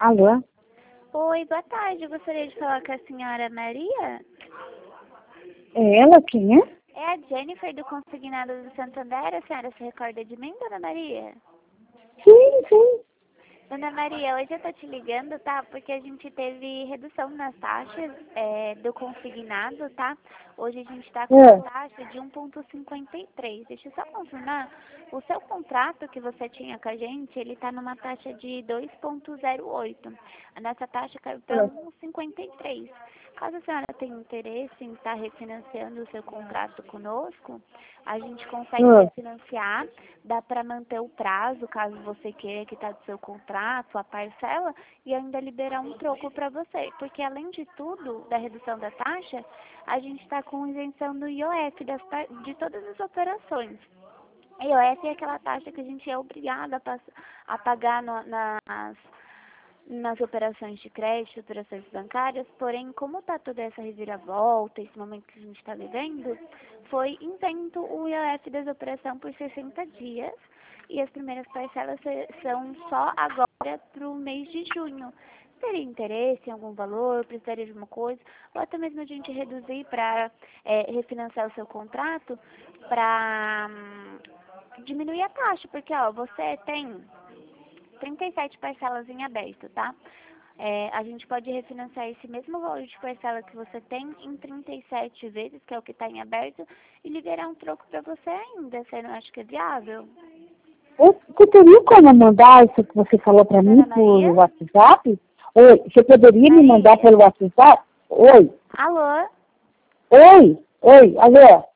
Alô? Oi, boa tarde. Eu gostaria de falar com a senhora Maria. É ela quem é? É a Jennifer do Consignado do Santander. A senhora se recorda de mim, dona Maria? Sim, sim. Dona Maria, hoje eu tô te ligando, tá? Porque a gente teve redução nas taxas do consignado, tá? Hoje a gente tá com uma É. taxa de 1,53. Deixa eu só confirmar. O seu contrato que você tinha com a gente, ele tá numa taxa de 2,08. A nossa taxa caiu para É. 1,53. Caso a senhora tenha interesse em estar refinanciando o seu contrato conosco, a gente consegue É. refinanciar, dá para manter o prazo, caso você queira que está do seu contrato, a parcela, e ainda liberar um troco para você. Porque além de tudo, da redução da taxa, a gente está com isenção do IOF de todas as operações. IOF é aquela taxa que a gente é obrigado a pagar nas operações de crédito, operações bancárias, porém, como está toda essa reviravolta, esse momento que a gente está vivendo, foi isento o IOF das operações por 60 dias e as primeiras parcelas são só agora para o mês de junho. Teria interesse em algum valor, precisaria de alguma coisa, ou até mesmo a gente reduzir para refinanciar o seu contrato para diminuir a taxa, porque ó, você tem 37 parcelas em aberto, tá? A gente pode refinanciar esse mesmo valor de parcela que você tem em 37 vezes, que é o que está em aberto, e liberar um troco para você ainda. Você não acha que é viável? Você teria como mandar isso que você falou para mim Dona por Maria? WhatsApp? Oi, você poderia me mandar Maria? pelo WhatsApp? Oi, Alô? oi, oi, alô?